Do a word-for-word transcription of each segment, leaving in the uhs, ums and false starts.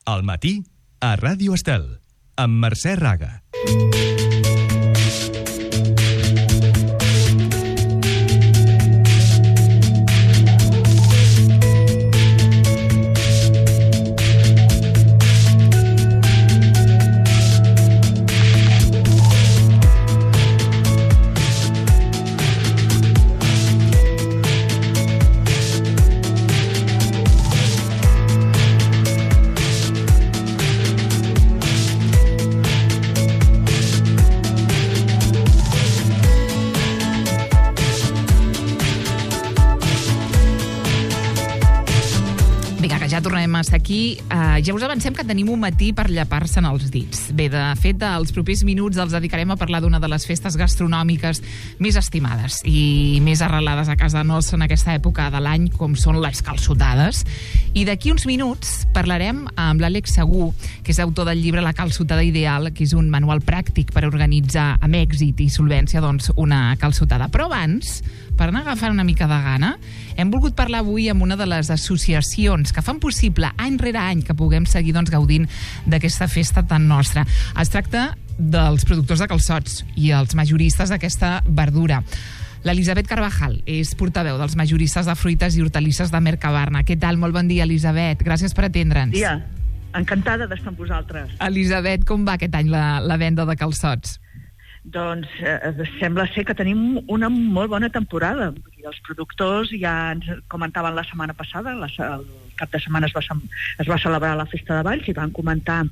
Al matí, a Ràdio Estel, amb Mercè Raga. Tornem a estar aquí. Uh, ja us avancem que tenim un matí per llepar-se'n els dits. Bé, de fet, els propers minuts els dedicarem a parlar d'una de les festes gastronòmiques més estimades i més arrelades a casa nostra en aquesta època de l'any, com són les calçotades. I d'aquí uns minuts parlarem amb l'Àlex Segú, que és autor del llibre La calçotada ideal, que és un manual pràctic per organitzar amb èxit i solvència doncs, una calçotada. Però abans, per anar agafant una mica de gana, hem volgut parlar avui amb una de les associacions que fan possible any rere any que puguem seguir doncs, gaudint d'aquesta festa tan nostra. Es tracta dels productors de calçots i els majoristes d'aquesta verdura. L'Elisabet Carvajal és portaveu dels majoristes de fruites i hortalisses de Mercabarna. Què tal? Molt bon dia, Elisabet. Gràcies per atendre'ns. Bon dia. Encantada d'estar amb vosaltres. Elisabet, com va aquest any la, la venda de calçots? Doncs eh, sembla ser que tenim una molt bona temporada. Els productors ja ens comentaven la setmana passada, la, el cap de setmana es va, es va celebrar la Festa de Valls i van comentar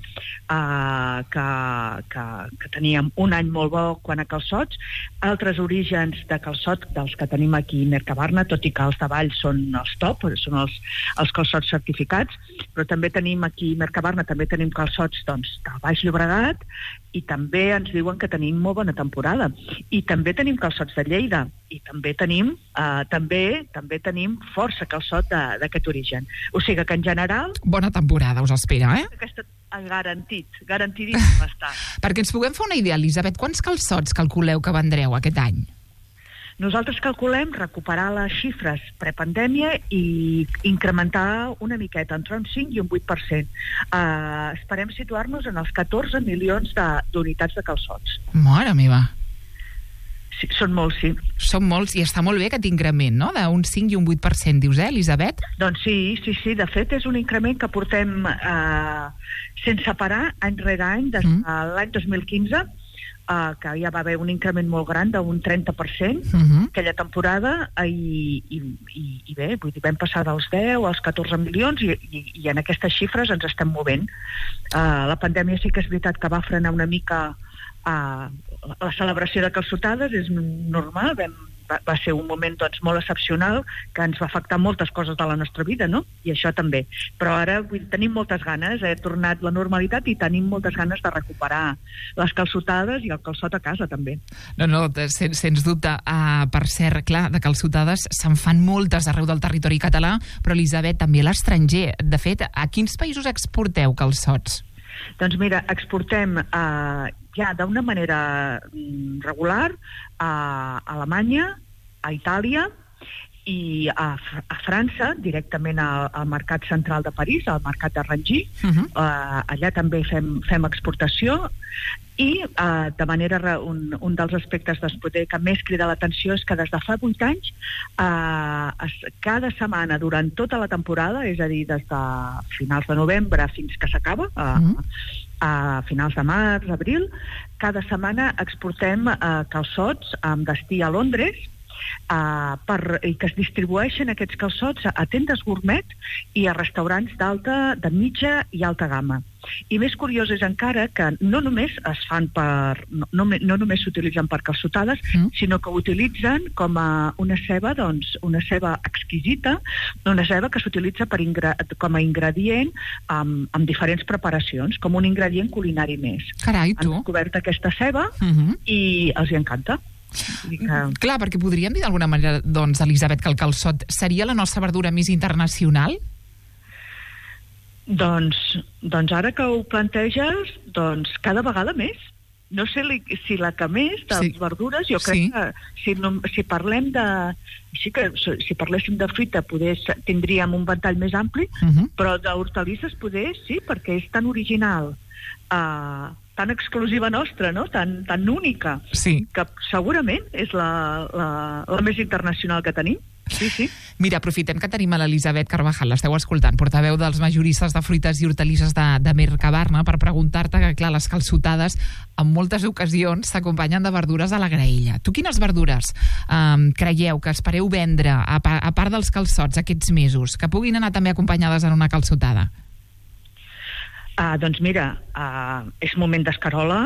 eh, que, que, que teníem un any molt bo quant a calçots. Altres orígens de calçot dels que tenim aquí a Mercabarna, tot i que els de Valls són els top, són els, els calçots certificats, però també tenim aquí a Mercabarna, també tenim calçots doncs, de Baix Llobregat, i també ens diuen que tenim molt bona temporada. I també tenim calçots de Lleida, i també tenim uh, també també tenim força calçot d'aquest origen. O sigui que en general... Bona temporada us espera, eh? Aquesta, garantit, garantidíssim està. Perquè ens puguem fer una idea, Elisabet, quants calçots calculeu que vendreu aquest any? Nosaltres calculem recuperar les xifres prepandèmia i incrementar una miqueta, entre un cinc i un vuit per cent. Uh, esperem situar-nos en els catorze milions d'unitats de, de calçots. Mare meva! Sí, són molts, sí. Són molts, i està molt bé aquest increment, no?, d'un cinc i un vuit per cent, dius, eh, Elisabet? Doncs sí, sí, sí. De fet, és un increment que portem eh, sense parar any rere any des de mm. l'any dos mil quinze, Uh, que ja va haver un increment molt gran d'un trenta per cent uh-huh. aquella temporada i, i, i, i bé, vull dir, vam passar dels deu als catorze milions i, i, i en aquestes xifres ens estem movent. Uh, la pandèmia sí que és veritat que va frenar una mica uh, la celebració de calçotades, és normal, vam, va, va ser un moment doncs, molt excepcional que ens va afectar moltes coses de la nostra vida, no? I això també. Però ara vull, tenim moltes ganes, ha tornat la normalitat i tenim moltes ganes de recuperar les calçotades i el calçot a casa també. No, no, sens, sens dubte. Uh, per cert, clar, de calçotades se'n fan moltes arreu del territori català, però Elisabet, també a l'estranger. De fet, a quins països exporteu calçots? Doncs mira, exportem uh, ja d'una manera mm, regular a Alemanya, a Itàlia i a, a França, directament al, al mercat central de París, al mercat de Rangis. Uh-huh. uh, allà també fem, fem exportació i uh, de manera un, un dels aspectes d'Espoder que més crida l'atenció és que des de fa vuit anys uh, es, cada setmana durant tota la temporada, és a dir, des de finals de novembre fins que s'acaba, uh, uh-huh. a finals de març, abril, cada setmana exportem uh, calçots amb destí a Londres, Uh, per, i que es distribueixen aquests calçots a, a tendes gourmet i a restaurants d'alta, de mitja i alta gamma. I més curiós és encara que no només es fan per... no, no, no només s'utilitzen per calçotades, mm. sinó que ho utilitzen com a una ceba, doncs, una ceba exquisita, una ceba que s'utilitza per ingre, com a ingredient amb, amb diferents preparacions, com un ingredient culinari més. Carai, tu! Han descobert aquesta ceba mm-hmm. i els hi encanta. Que... Clar, perquè podríem dir d'alguna manera, doncs, Elisabet, que el calçot seria la nostra verdura més internacional? Doncs, doncs ara que ho planteges, doncs cada vegada més. no sé li, si la que més de Sí. les verdures, jo crec Sí. que si, no, si parlem de... Sí que si parléssim de fruita poder, tindríem un ventall més ampli, Uh-huh. però d'hortalisses poder sí, perquè és tan original, uh, tan exclusiva nostra, no? tan, tan única, Sí. que segurament és la, la, la més internacional que tenim. Sí, sí. Mira, aprofitem que tenim a l'Elisabet Carvajal, l'esteu escoltant, portaveu dels majoristes de fruites i hortalisses de, de Mercabarna, per preguntar-te que, clar, les calçotades en moltes ocasions s'acompanyen de verdures a la graella. Tu quines verdures um, creieu que espereu vendre, a, pa, a part dels calçots, aquests mesos, que puguin anar també acompanyades en una calçotada? Uh, doncs mira, uh, és moment d'escarola,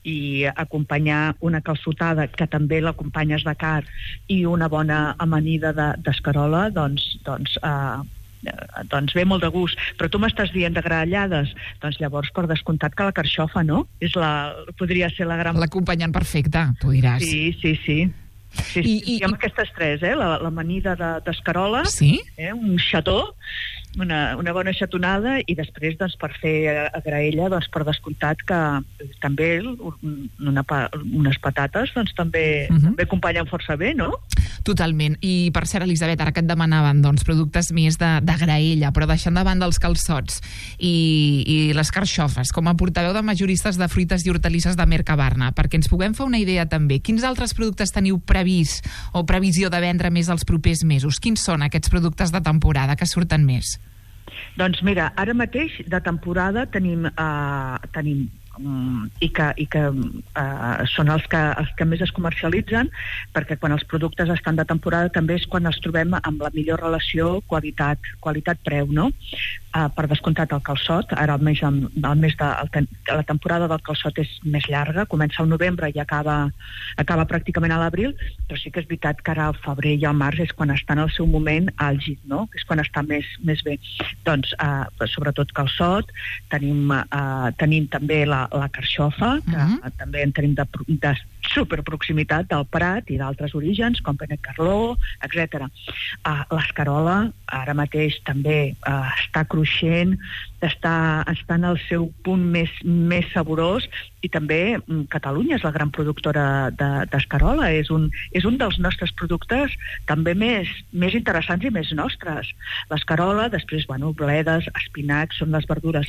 i acompanyar una calçotada que també l'acompanyes de carn i una bona amanida d'escarola, de, doncs, doncs, uh, doncs ve molt de gust. Però tu m'estàs dient de graellades, doncs llavors per descomptat que la carxofa, no? És la, podria ser la gran... L'acompanyant perfecte, tu diràs. Sí, sí, sí. Sí, I, I, i amb aquestes tres, eh? L'amanida d'escarola, sí? eh? Un xató, una, una bona xatonada, i després, doncs, per fer a, a graella, doncs, per descomptat que també una, unes patates, doncs, també, uh-huh. també acompanyen força bé, no? Totalment. I, per cert, Elisabet, ara que et demanaven, doncs, productes més de, de graella, però deixant de banda els calçots i, i les carxofes, com a portaveu de majoristes de fruites i hortalisses de Mercabarna, perquè ens puguem fer una idea també, quins altres productes teniu previst o previsió de vendre més els propers mesos? Quins són aquests productes de temporada que surten més? Doncs mira, ara mateix de temporada tenim, uh, tenim um, i que, i que uh, són els que, els que més es comercialitzen, perquè quan els productes estan de temporada també és quan els trobem amb la millor relació qualitat, qualitat-preu, no? Uh, per descomptat el calçot, ara el mes, el mes de, el, la temporada del calçot és més llarga, comença al novembre i acaba, acaba pràcticament a l'abril, però sí que és veritat que ara al febrer i al març és quan està en el seu moment àlgid, no? És quan està més, més bé. Doncs, uh, sobretot calçot, tenim, uh, tenim també la, la carxofa, que uh-huh. també en tenim de, de superproximitat del Prat i d'altres orígens, com Benet Carló, etcètera. Uh, l'escarola, ara mateix també uh, està cruixent, està, està en el seu punt més, més saborós, i també um, Catalunya és la gran productora d'escarola, de, és, un, és un dels nostres productes també més, més interessants i més nostres. L'escarola, després, bueno, bledes, espinacs, són les verdures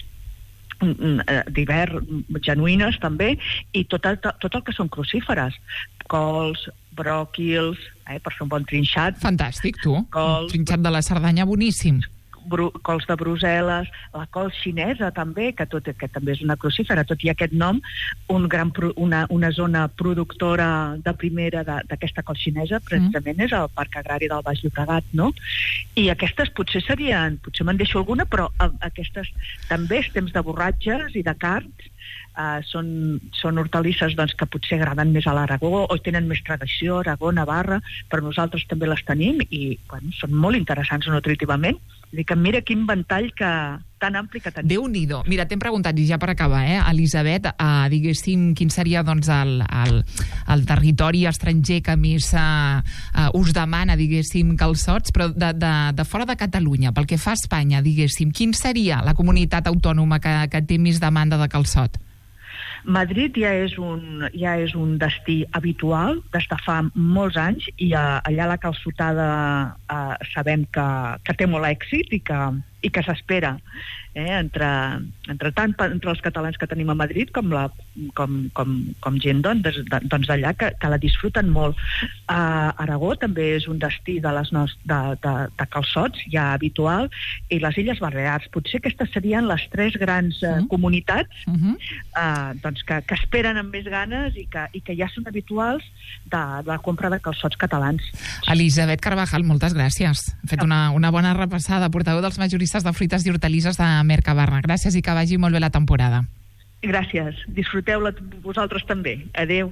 d'hivern, genuïnes també, i tot el, tot el que són crucíferes, cols, bròquils, eh, per fer un bon trinxat. Fantàstic, tu. Cols, un trinxat de la Cerdanya boníssim. Bru, cols de Brussel·les, la col xinesa també, que, tot, que també és una crucífera, tot i aquest nom, un gran, una, una zona productora de primera d'aquesta col xinesa, precisament mm. és el Parc Agrari del Baix Llobregat, no? I aquestes potser serien, potser me'n deixo alguna, però aquestes també és temps de borratges i de carns, uh, són, són hortalisses doncs, que potser agraden més a l'Aragó o tenen més tradició, Aragó, Navarra, però nosaltres també les tenim i bueno, són molt interessants nutritivament. Dic que mira quin ventall que, tan ampli que tenim. Déu-n'hi-do. Mira, t'hem preguntat, i ja per acabar, eh, Elisabet, eh, diguéssim, quin seria doncs, el, el, el territori estranger que més eh, eh, us demana, diguéssim, calçots, però de, de, de fora de Catalunya, pel que fa a Espanya, diguéssim, quin seria la comunitat autònoma que, que té més demanda de calçot? Madrid ja és un, ja és un destí habitual des de fa molts anys i a, allà la calçotada eh, sabem que, que té molt èxit i que, i que s'espera. Eh, entre, entre tant entre els catalans que tenim a Madrid com, la, com, com, com gent doncs, doncs d'allà que, que la disfruten molt. Uh, Aragó també és un destí de, les nos, de, de, de calçots ja habitual, i les Illes Balears. Potser aquestes serien les tres grans uh, comunitats uh-huh. uh, doncs que, que esperen amb més ganes i que, i que ja són habituals de, de la compra de calçots catalans. Elisabet Carvajal, moltes gràcies. Hem fet una, una bona repassada, portaveu dels majoristes de fruites i hortalisses de Mercabarna. Gràcies i que vagi molt bé la temporada. Gràcies. Disfruteu-la vosaltres també. Adéu.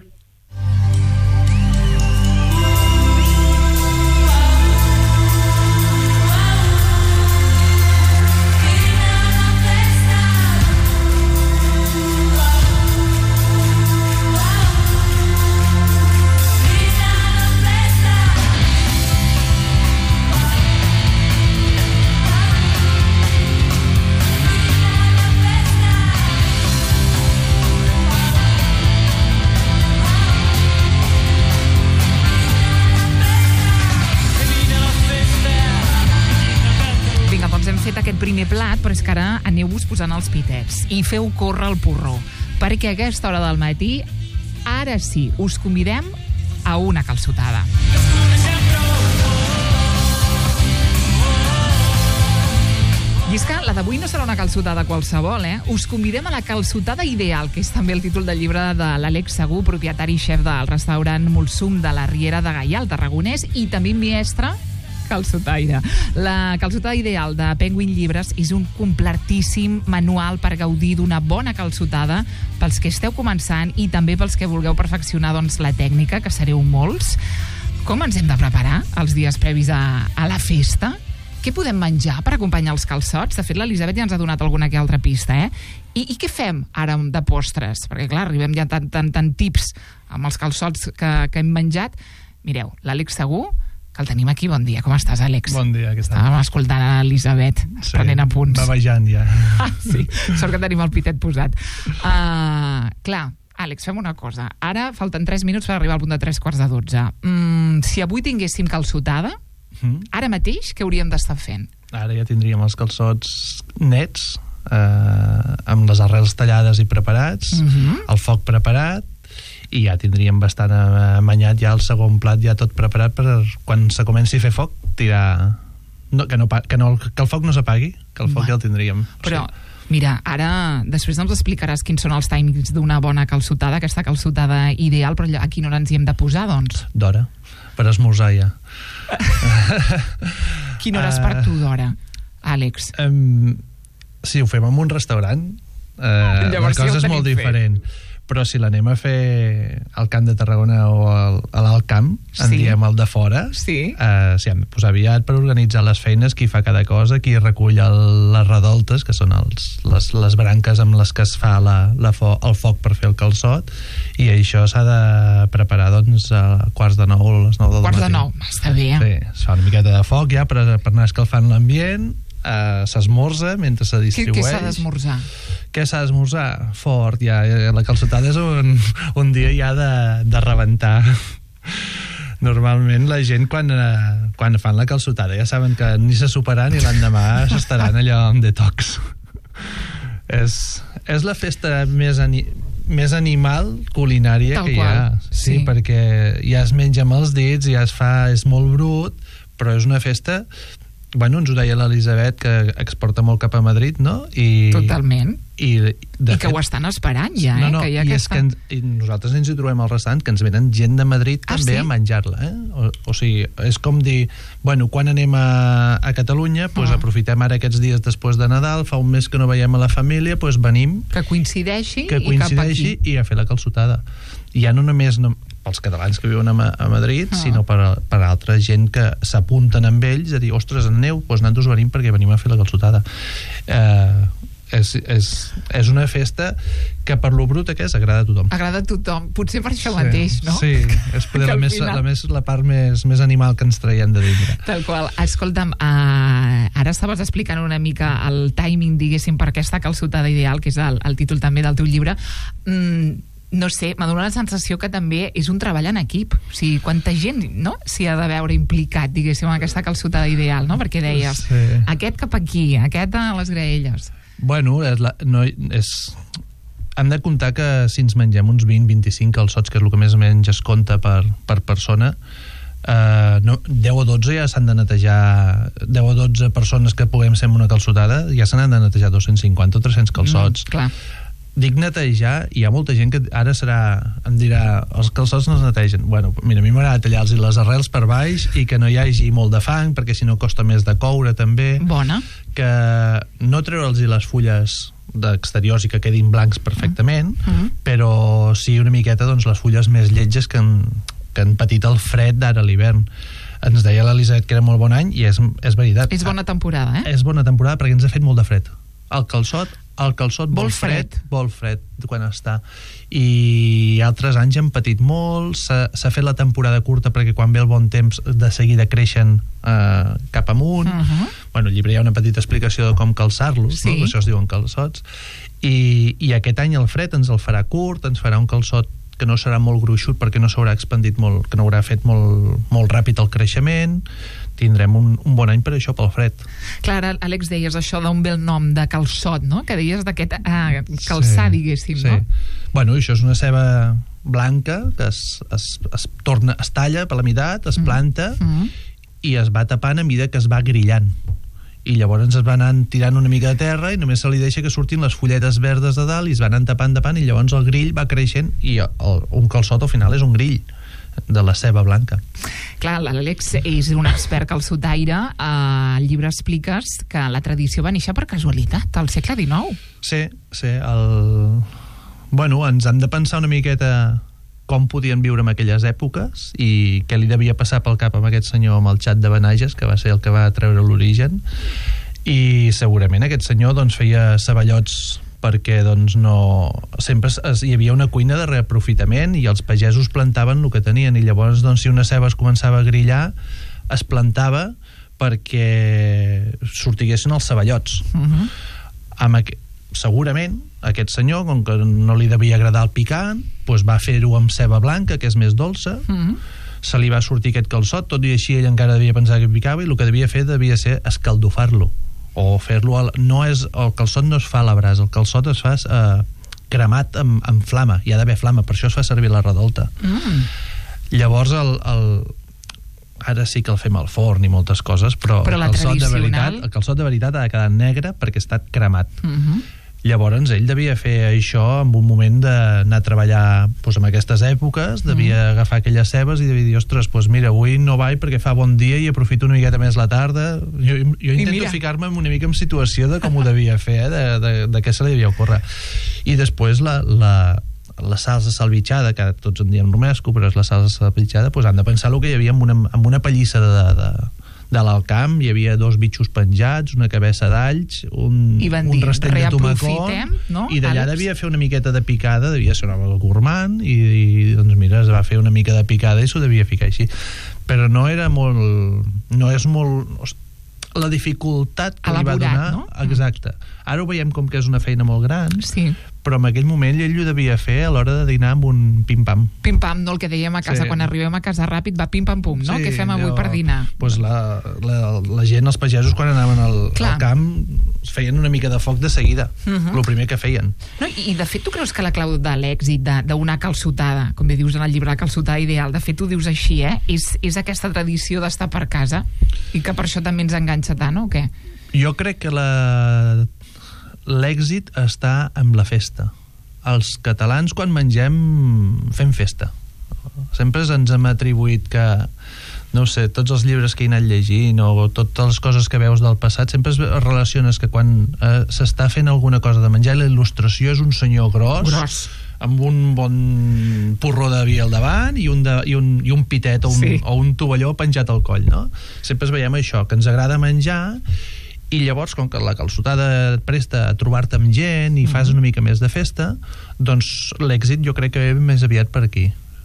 però és que ara aneu-vos posant els pitets i feu córrer el porró, perquè a aquesta hora del matí, ara sí, us convidem a una calçotada. I és que la d'avui no serà una calçotada qualsevol, eh? Us convidem a la calçotada ideal, que és també el títol del llibre de l'Àlex Segú, propietari i xef del restaurant Mulsum de la Riera de Gaià, al Tarragonès, i també mestre calçotaire. La calçotada ideal de Penguin Llibres és un completíssim manual per gaudir d'una bona calçotada pels que esteu començant i també pels que vulgueu perfeccionar doncs, la tècnica, que sereu molts. Com ens hem de preparar els dies previs a, a la festa? Què podem menjar per acompanyar els calçots? De fet, l'Elisabet ja ens ha donat alguna que altra pista, eh? I, i què fem ara de postres? Perquè, clar, arribem ja tant, tant, tant tips amb els calçots que, que hem menjat. Mireu, l'Àlex Segú, que el tenim aquí. Bon dia. Com estàs, Àlex? Bon dia, què tal? Estàvem escoltant a l'Elisabet, sí, prenent apunts. Bavejant ja. Ah, sí, sort que tenim el pitet posat. Uh, clar, Àlex, fem una cosa. Ara falten tres minuts per arribar al punt de tres quarts de dotze. Mm, si avui tinguéssim calçotada, mm. ara mateix, què hauríem d'estar fent? Ara ja tindríem els calçots nets, eh, amb les arrels tallades i preparats, mm-hmm. el foc preparat, i ja tindríem bastant amanyat ja el segon plat ja tot preparat per quan se comenci a fer foc tirar... No, que, no, que, no, que el foc no s'apagui, que el foc bueno, ja el tindríem. Però, sí. Mira, ara després ens explicaràs quins són els timings d'una bona calçotada, aquesta calçotada ideal, però a quina hora ens hi hem de posar, doncs? D'hora, per esmorzar ja. Quina hora és per tu d'hora, Àlex? Um, si ho fem en un restaurant, uh, la cosa és molt diferent. Fet. Però si l'anem a fer al Camp de Tarragona o al, a l'Alt Camp, en sí. diem el de fora, sí. eh, si hem de posar aviat per organitzar les feines, qui fa cada cosa, qui recull el, les redoltes, que són els, les, les branques amb les que es fa la, la fo, el foc per fer el calçot, i això s'ha de preparar doncs, a quarts de nou o les nou del matí. Quarts de nou, està bé. Sí, es fa una miqueta de foc ja per, per anar escalfant l'ambient, eh, s'esmorza mentre se distribueix. Què, què s'ha d'esmorzar? Què s'ha d'esmorzar? Fort, ja. La calçotada és un, un dia ja de, de rebentar. Normalment la gent quan, eh, quan fan la calçotada ja saben que ni se soparan ni l'endemà s'estaran allò en detox. és, és la festa més, ani, més animal culinària Tal que hi ha. Sí, sí, perquè ja es menja amb els dits, ja es fa, és molt brut, però és una festa... Bueno, ens ho deia l'Elisabet, que exporta molt cap a Madrid, no? I, Totalment. I, de I que fet, ho estan esperant ja, no, eh? No, que ja i que és estan... que ens, i nosaltres ens hi trobem al restaurant, que ens venen gent de Madrid ah, també sí? a menjar-la, eh? O, o sigui, és com dir, bueno, quan anem a, a Catalunya, doncs pues, ah. aprofitem ara aquests dies després de Nadal, fa un mes que no veiem a la família, doncs pues venim... Que coincideixi, que coincideixi i cap aquí. I a fer la calçotada. I ja no només... No, pels catalans que viuen a, a Madrid, ah. sinó per, per altra gent que s'apunten amb ells a dir, ostres, aneu, doncs nosaltres venim perquè venim a fer la calçotada. Eh, és, és, és una festa que per lo bruta que és, agrada a tothom. Agrada a tothom, potser per això sí, mateix, no? Sí, és poder la, més, final... la, més, la part més, més animal que ens traiem de dintre. Tal qual. Escolta'm, uh, ara estaves explicant una mica el timing, diguéssim, per aquesta calçotada ideal, que és el, el títol també del teu llibre. Mm, no sé, m'ha donat la sensació que també és un treball en equip. O sigui, quanta gent, no?, s'hi ha de veure implicat, diguéssim, en aquesta calçotada ideal, no? Perquè deies, sí. aquest cap aquí, aquest a les graelles. Bueno, és la, no, és... hem de comptar que si ens mengem uns vint a vint-i-cinc calçots, que és el que més o menys es compta per, per persona, eh, no, deu o dotze ja s'han de netejar, deu o dotze persones que puguem ser en una calçotada, ja se n'han de netejar dos-cents cinquanta o tres-cents calçots. Mm, clar. Dic netejar, hi ha molta gent que ara serà, em dirà, els calçots no es netegen. Bueno, mira, a mi m'agrada tallar-los les arrels per baix i que no hi hagi molt de fang, perquè si no costa més de coure també. Bona. Que no treure'ls les fulles d'exteriors i que quedin blancs perfectament, uh -huh. però sí una miqueta doncs, les fulles més lletges que han, que han patit el fred d'ara a l'hivern. Ens deia l'Elisabet que era molt bon any i és, és veritat. És bona temporada, eh? És bona temporada perquè ens ha fet molt de fred. El calçot el calçot vol, vol fred, fred, vol fred quan està, i altres anys han patit molt, s'ha fet la temporada curta perquè quan ve el bon temps de seguida creixen eh, cap amunt. Uh-huh. Bueno, al llibre hi ha una petita explicació de com calçar-los, sí. no? Això es diuen calçots, i, i aquest any el fred ens el farà curt, ens farà un calçot que no serà molt gruixut perquè no s'haurà expandit molt, que no haurà fet molt, molt ràpid el creixement. Tindrem un, un bon any per això, pel fred. Clar, Àlex, deies això d'on ve el nom de calçot, no? Que deies d'aquest ah, calçar, sí, diguéssim, sí. no? Bueno, això és una ceba blanca que es, es, es torna, es talla per la meitat, es planta mm. i es va tapant a mesura que es va grillant. I llavors es va anar tirant una mica de terra i només se li deixa que surtin les fulletes verdes de dalt i es van anar tapant, tapant, i llavors el grill va creixent i el, un calçot al final és un grill de la ceba blanca. Clar, l'Àlex és un expert calçotaire. Al llibre expliques que la tradició va néixer per casualitat, al segle dinou. Sí, sí. El... Bueno, ens hem de pensar una miqueta com podien viure en aquelles èpoques i què li devia passar pel cap amb aquest senyor amb el xat de Benages, que va ser el que va treure l'origen, i segurament aquest senyor doncs feia ceballots perquè doncs no... sempre es, es, hi havia una cuina de reaprofitament i els pagesos plantaven el que tenien, i llavors doncs si una ceba es començava a grillar es plantava perquè sortiguessin els ceballots. Uh-huh. Amb aqu... segurament aquest senyor, com que no li devia agradar el picant, doncs va fer-ho amb ceba blanca, que és més dolça. Mm-hmm. Se li va sortir aquest calçot, tot i així ell encara devia pensar que picava, i el que devia fer devia ser escaldofar-lo o fer-lo al... no és... el calçot no es fa a la brasa, el calçot es fa eh, cremat amb, amb flama, hi ha d'haver flama, per això es fa servir la redolta. Mm. Llavors el, el ara sí que el fem al forn i moltes coses, però, però el, calçot de veritat, el calçot de veritat ha de quedar negre perquè ha estat cremat. Mm-hmm. Llavors ell devia fer això en un moment d'anar a treballar doncs, en aquestes èpoques, devia mm. agafar aquelles cebes i devia dir, ostres, doncs mira, avui no vaig perquè fa bon dia i aprofito una miqueta més la tarda. Jo, jo intento ficar-me una mica en situació de com ho devia fer, eh, de, de, de què se li devia ocórrer. I després la, la, la salsa salvitxada, que tots en diem romesco, però és la salsa salvitxada, doncs han de pensar el que hi havia en una, en una pallissa de... de de l'Alcamp, hi havia dos bitxos penjats, una cabeça d'alls, un, un rastell de tomacó, no? I d'allà devia fer una miqueta de picada, devia ser un home gourmand, i, i doncs mira, es va fer una mica de picada i s'ho devia ficar així. Però no era molt... no és molt... la dificultat que elaborat, li va donar... No? Exacte. Ara ho veiem com que és una feina molt gran, sí. Però en aquell moment ell ho devia fer a l'hora de dinar amb un pim-pam. Pim-pam, no? El que dèiem a casa, sí. Quan arribem a casa ràpid va pim-pam-pum, no? Sí, què fem avui jo, per dinar? Pues la, la, la gent, els pagesos, quan anaven al, al camp, feien una mica de foc de seguida, uh-huh. El primer que feien. No, i, de fet, tu creus que la clau de l'èxit d'una calçotada, com bé dius en el llibre, la calçotada ideal, de fet, tu dius així, eh? És, és aquesta tradició d'estar per casa i que per això també ens enganxa tant, o què? Jo crec que la... l'èxit està amb la festa. Els catalans, quan mengem, fem festa. Sempre ens hem atribuït que, no sé, tots els llibres que he anat llegint o totes les coses que veus del passat, sempre es relaciones que quan eh, s'està fent alguna cosa de menjar, la il·lustració és un senyor gros, gros. amb un bon porró de vi al davant i un, de, i un, i un pitet o un, sí. o un tovalló penjat al coll, no? Sempre es veiem això, que ens agrada menjar. I llavors, com que la calçotada et presta a trobar-te amb gent i fas una mica més de festa, doncs l'èxit jo crec que ve més aviat per aquí.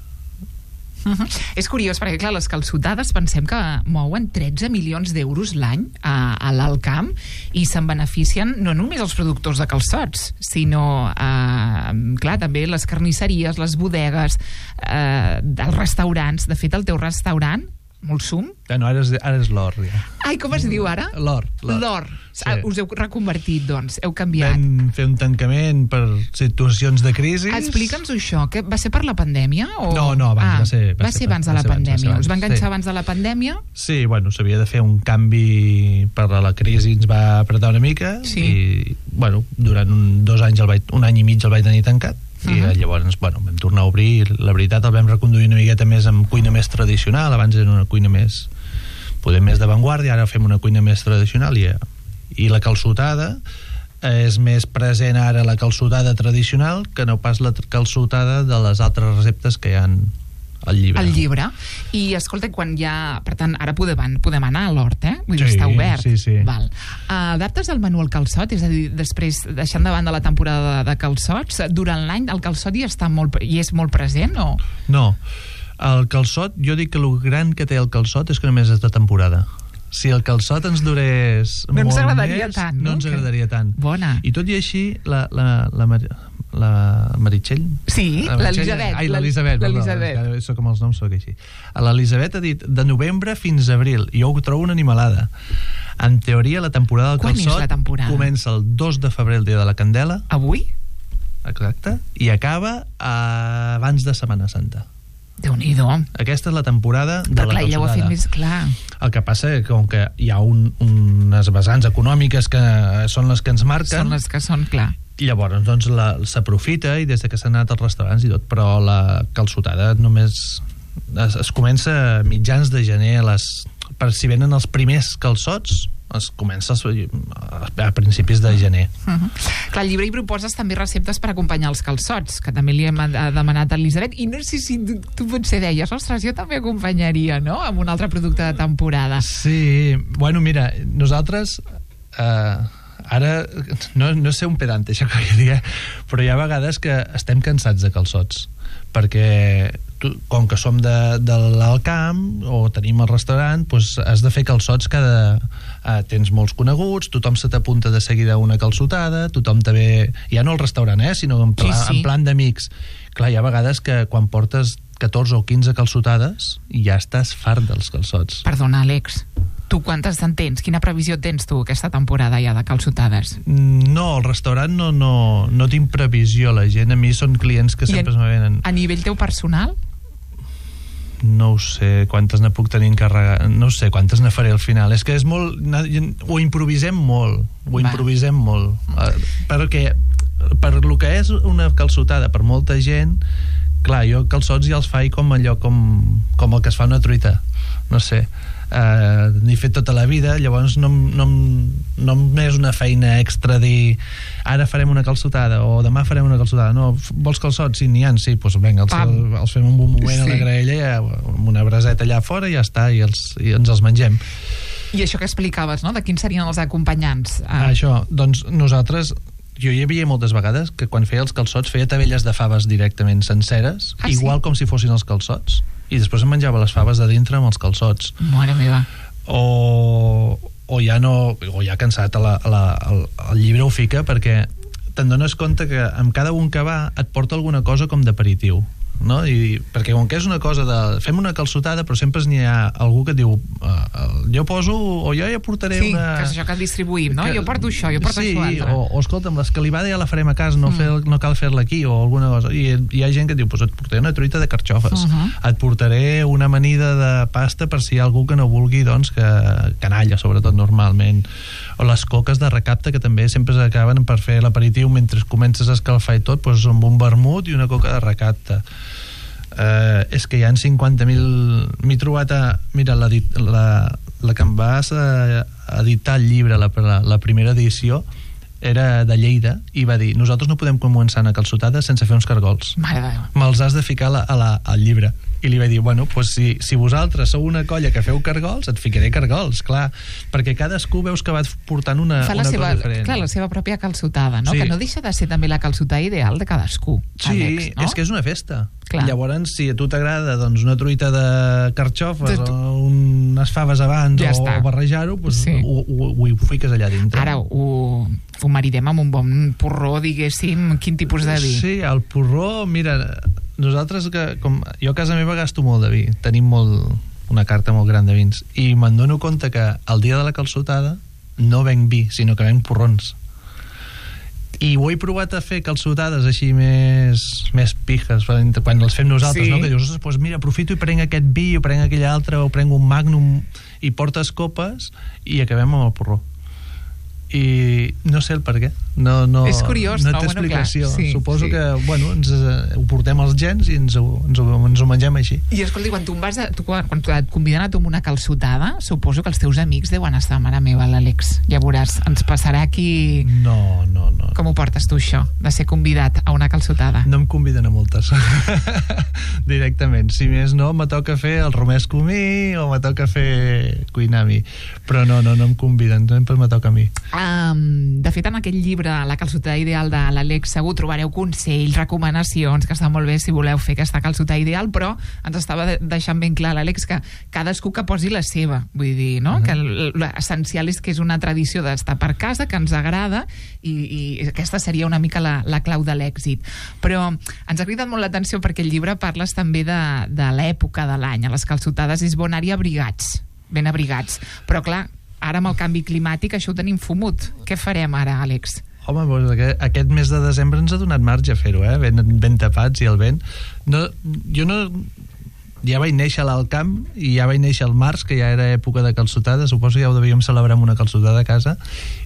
Uh-huh. És curiós, perquè clar, les calçotades pensem que mouen tretze milions d'euros l'any a, a l'Alt Camp i se'n beneficien no només els productors de calçots, sinó eh, clar, també les carnisseries, les bodegues, eh, els restaurants. De fet, el teu restaurant, Molsum? Ah, no, ara és, ara és l'or, ja. Ai, com es diu ara? L'or. L'or. Sí. Ah, us heu reconvertit, doncs, heu canviat. Vam fer un tancament per situacions de crisi. Explica'ns això, que va ser per la pandèmia? O... No, no, abans, ah, va ser... Va, va ser abans de la pandèmia. Abans, us va enganxar sí. abans de la pandèmia? Sí, bueno, s'havia de fer un canvi per la crisi, ens va apretar una mica, sí. I, bueno, durant un, dos anys, el vaig, un any i mig el vaig tenir tancat. I uh-huh. llavors, bueno, vam tornar a obrir. La veritat, el vam reconduir una miqueta més amb cuina més tradicional. Abans era una cuina més, poder més d'avantguàrdia, ara fem una cuina més tradicional. I, i la calçotada és més present ara, la calçotada tradicional, que no pas la calçotada de les altres receptes que hi ha al llibre. Al llibre. I, escolta, quan ja... Per tant, ara podem, podem anar a l'hort, eh? Vull dir, sí, està obert. Sí, sí. Val. Uh, adaptes el menú al calçot? És a dir, després, deixant de banda la temporada de, de calçots, durant l'any el calçot hi està molt, hi és molt present, o...? No. El calçot, jo dic que el gran que té el calçot és que només és de temporada. Si el calçot ens durés no molt ens agradaria més, tant, no? no ens agradaria tant. Bona. I tot i així, la, la, la, la Meritxell? Sí, la l'Elisabet. Ai, l'Elisabet, perdó, soc com els noms, soc així. L'Elisabet ha dit de novembre fins a abril. Jo ho trobo una animalada. En teoria, la temporada del Quan és calçot la temporada? comença el dos de febrer, el dia de la Candela. Avui? Exacte. I acaba eh, abans de Setmana Santa. Déu-n'hi-do. Aquesta és la temporada de Però la clar, ja ho ha fet calçotada. més clar. El que passa és que com que hi ha un, unes vessants econòmiques que són les que ens marquen, Són les que són, clar. llavors doncs la- s'aprofita i des de que s'han anat als restaurants i tot, però la calçotada només es, es comença a mitjans de gener a les, per si venen els primers calçots es comença a, a principis de gener. Uh -huh. Clar, al llibre hi proposes també receptes per acompanyar els calçots, que també li hem eh, demanat a Elisabet, i no sé si tu, tu potser deies, ostres, jo també acompanyaria, no?, amb un altre producte de temporada. Sí, bueno, mira, nosaltres eh, ara, no, no sé un pedante això que jo digui, però hi ha vegades que estem cansats de calçots, perquè tu, com que som de, de l'alt camp o tenim el restaurant, doncs has de fer calçots cada... Eh, tens molts coneguts, tothom se t'apunta de seguida a una calçotada, tothom també... Ja no al restaurant, eh, sinó en, pla, Sí, sí. en plan d'amics. Clar, hi ha vegades que quan portes catorze o quinze calçotades ja estàs fart dels calçots. Perdona, Àlex, tu quantes en tens? Quina previsió tens tu aquesta temporada ja de calçotades? No, al restaurant no, no, no tinc previsió. La gent, a mi són clients que I sempre en- me venen. A nivell teu personal? No ho sé quantes ne puc tenir encarregat, no ho sé quantes ne faré al final. És que és molt... Ho improvisem molt, ho Va. improvisem molt. Eh, Perquè per lo que és una calçotada per molta gent, clar, jo calçots ja els faig com allò, com, com el que es fa una truita. No sé. Uh, n'he fet tota la vida, llavors no, em- no, em- no m'és una feina extra dir ara farem una calçotada o demà farem una calçotada. No, f- vols calçots? Sí, n'hi ha, sí, doncs vinga, els, Pam. els fem en un moment Sí. a la graella, ja, amb una braseta allà fora i ja està, i, els, i ens els mengem. I això que explicaves, no?, de quins serien els acompanyants. Ah. Això, doncs nosaltres jo hi havia moltes vegades que quan feia els calçots feia tabelles de faves directament senceres, Ah, igual sí? com si fossin els calçots, i després em menjava les faves de dintre amb els calçots. Mare meva. o, o ja no o ja cansat a la, a la, al, el llibre ho fica perquè te'n dones compte que amb cada un que va et porta alguna cosa com d'aperitiu, no? I, perquè com que és una cosa de fem una calçotada, però sempre n'hi ha algú que et diu uh, jo poso o jo ja portaré Sí, una... que és això que distribuïm, no? que- Jo porto això, jo porto sí, això altre. o, o escolta'm, l'escalivada ja la farem a casa, no, Mm. fer, no cal fer-la aquí o alguna cosa, i hi ha gent que et diu pues et portaré una truita de carxofes, Uh -huh. et portaré una amanida de pasta per si hi ha algú que no vulgui, doncs, que canalla, sobretot normalment, o les coques de recapte que també sempre s'acaben per fer l'aperitiu mentre comences a escalfar i tot, doncs amb un vermut i una coca de recapte. Uh, és que hi ha cinquanta mil... M'he trobat a... Mira, la, la, la que em vas a, a editar el llibre, la, la, la primera edició, era de Lleida, i va dir nosaltres no podem començar una calçotada sense fer uns cargols. Mare de Déu. Me'ls has de ficar a la, a la, al llibre. I li vaig dir, bueno, pues si, si vosaltres sou una colla que feu cargols, et ficaré cargols, clar, perquè cadascú veus que va portant una, Fa la una seva, cosa diferent. clar, la seva pròpia calçotada, no? Sí. Que no deixa de ser també la calçotada ideal de cadascú, Sí, Àlex, no? és que és una festa. Clar. Llavors, si a tu t'agrada doncs, una truita de carxofes De tu- o unes faves abans Ja o està. barrejar-ho, doncs Sí. ho, ho, ho, ho fiques allà dintre. Ara ho, ho maridem amb un bon porró, diguéssim, quin tipus de vi? Sí, el porró, mira, nosaltres, que, com, jo a casa meva gasto molt de vi, tenim molt, una carta molt gran de vins, i me'n dono compte que el dia de la calçotada no venc vi, sinó que venc porrons. I ho he provat a fer calçotades així més, més pijes, quan les fem nosaltres, Sí. no? Que dius, ostres, doncs mira, aprofito i prenc aquest vi, o prenc aquell altre, o prenc un magnum, i portes copes, i acabem amb el porró. I no sé el per què. No, no, És curiós, no no? té Bueno, clar, explicació. sí, Suposo sí. que, bueno, ens, eh, ho portem als gens i ens ho, ens ho, ens ho mengem així. I escolti, quan tu em vas a, tu, quan, quan et conviden a tu amb una calçotada, suposo que els teus amics deuen estar, mare meva, l'Àlex. Ja veuràs, ens passarà aquí... No, no, no. Com ho portes tu, això, de ser convidat a una calçotada? No em conviden a moltes. Directament. Si més no, me toca fer el romesco a mi o me toca fer cuinar a mi. Però no, no, no em conviden. Sempre me toca a mi. Um, de fet, en aquest llibre llibre La calçotada ideal de l'Àlex Segú trobareu consells, recomanacions, que està molt bé si voleu fer aquesta calçotada ideal, però ens estava deixant ben clar l'Àlex que cadascú que posi la seva, vull dir, no? Uh-huh. Que l'essencial és que és una tradició d'estar per casa, que ens agrada, i, i aquesta seria una mica la, la clau de l'èxit. Però ens ha cridat molt l'atenció perquè el llibre parles també de, de l'època de l'any. A les calçotades és bon anar-hi abrigats, ben abrigats, però clar, ara amb el canvi climàtic això ho tenim fumut. Què farem ara, Àlex? Home, doncs aquest, aquest mes de desembre ens ha donat marge a fer-ho, eh? Ben, ben tapats i el vent. No, jo no... Ja vaig néixer a l'Alt Camp i ja vaig néixer al març, que ja era època de calçotada, suposo que ja ho devíem celebrar amb una calçotada a casa,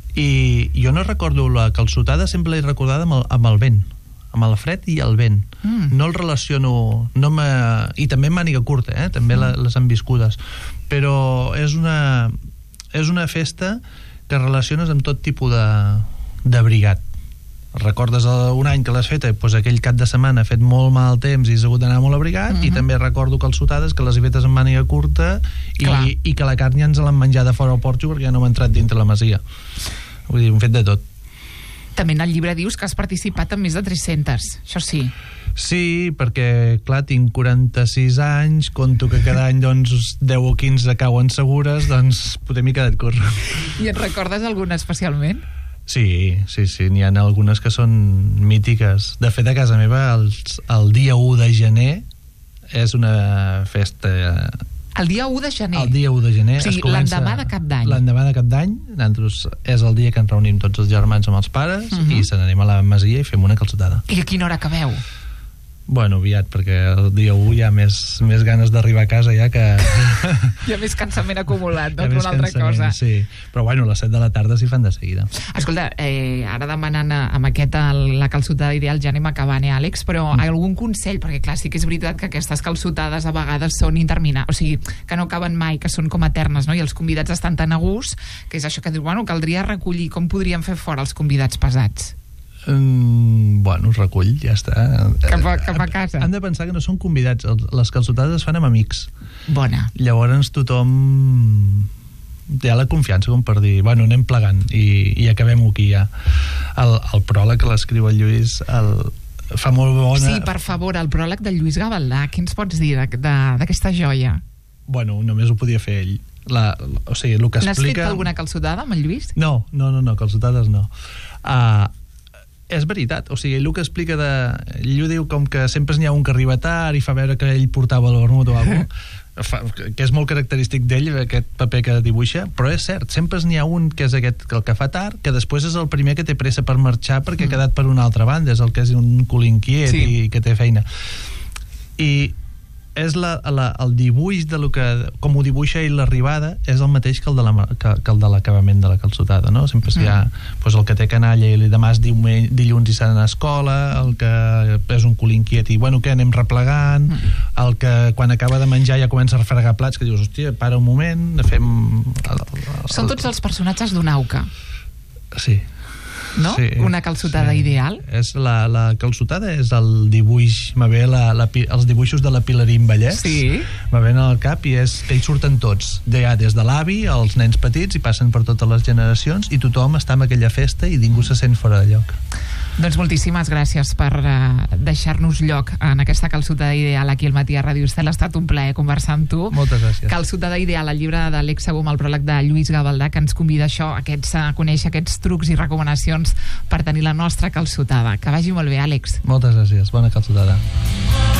i jo no recordo la calçotada, sempre l'he recordada amb el, amb el vent, amb el fred i el vent. Mm. No el relaciono... No me, i també màniga curta, eh? També mm. les enviscudes. Però és una... és una festa que relaciones amb tot tipus de d'abrigat. Recordes un any que l'has fet, doncs aquell cap de setmana ha fet molt mal temps i has hagut d'anar molt abrigat, mm-hmm. i també recordo calçotades que les he fetes amb màniga curta i, i que la carn ja ens l'han menjat de fora al porxo perquè ja no m'ha entrat dintre la masia. Vull dir, hem fet de tot. També en el llibre dius que has participat en més de tres-centes, això sí. Sí, perquè, clar, tinc quaranta-sis anys, conto que cada any, doncs, deu o quinze cauen segures, doncs, potser m'he quedat curt. I et recordes alguna especialment? Sí, sí, sí, n'hi ha algunes que són mítiques. De fet, a casa meva, el, el dia u de gener és una festa... El dia u de gener? El dia u de gener. O sigui, l'endemà de cap d'any. L'endemà de cap d'any, nosaltres és el dia que ens reunim tots els germans amb els pares, uh-huh. i se n'anem a la masia i fem una calçotada. I a quina hora acabeu? Bueno, aviat, perquè el dia u hi ha més, més ganes d'arribar a casa ja que... Hi ha més cansament acumulat, no? Una altra cosa. Sí, però bueno, a les set de la tarda s'hi fan de seguida. Escolta, eh, ara demanant amb aquest el, la calçotada ideal ja anem acabant, eh, Àlex? Però mm. algun consell? Perquè clar, sí que és veritat que aquestes calçotades a vegades són interminables, o sigui, que no acaben mai, que són com eternes, no? I els convidats estan tan a gust, que és això que dius, bueno, caldria recollir, com podríem fer fora els convidats pesats? Mm, bueno, recull, ja està. Cap a, cap a casa. Han de pensar que no són convidats, les calçotades es fan amb amics. Bona. Llavors tothom hi ha la confiança com per dir, bueno, anem plegant i, i acabem-ho aquí ja. El, el pròleg que l'escriu el Lluís el, fa molt bona... Sí, per favor, el pròleg del Lluís Gavaldà, què ens pots dir d'aquesta joia? Bueno, només ho podia fer ell. La, o sigui, el que explica... N'has fet alguna calçotada amb el Lluís? No, no, no, no calçotades no. Ah... Uh, és veritat, o sigui, ell que explica de... ell diu com que sempre n'hi ha un que arriba tard i fa veure que ell portava el vermut o alguna cosa, que és molt característic d'ell, aquest paper que dibuixa, però és cert, sempre n'hi ha un que és aquest, el que fa tard, que després és el primer que té pressa per marxar perquè mm. ha quedat per una altra banda, és el que és un cul inquiet, sí. i que té feina. I és la, la, el dibuix de lo que, com ho dibuixa ell l'arribada, és el mateix que el de, la, que, que el de l'acabament de la calçotada, no? Sempre mm. hi ha pues, el que té canalla i demà és diumenge, dilluns i s'ha d'anar a escola, el que és un cul inquiet i bueno, què, anem replegant, mm. el que quan acaba de menjar ja comença a refregar plats, que dius, hòstia, para un moment, fem... El, el, el... Són tots els personatges d'un auca. Sí. No? Sí, una calçotada sí. ideal. És la, la calçotada és el dibuix, me ve la, la, els dibuixos de la Pilarín Vallès, sí. me ven al cap i és que hi surten tots, de, ja, des de l'avi als nens petits i passen per totes les generacions i tothom està en aquella festa i ningú se sent fora de lloc. Doncs moltíssimes gràcies per uh, deixar-nos lloc en aquesta calçotada ideal aquí al matí a Ràdio Estel. Ha estat un plaer conversar amb tu. Moltes gràcies. Calçotada ideal, el llibre de l'Àlex Segú amb el pròleg de Lluís Gavaldà, que ens convida a això, aquests, a conèixer aquests trucs i recomanacions per tenir la nostra calçotada. Que vagi molt bé, Àlex. Moltes gràcies. Bona calçotada.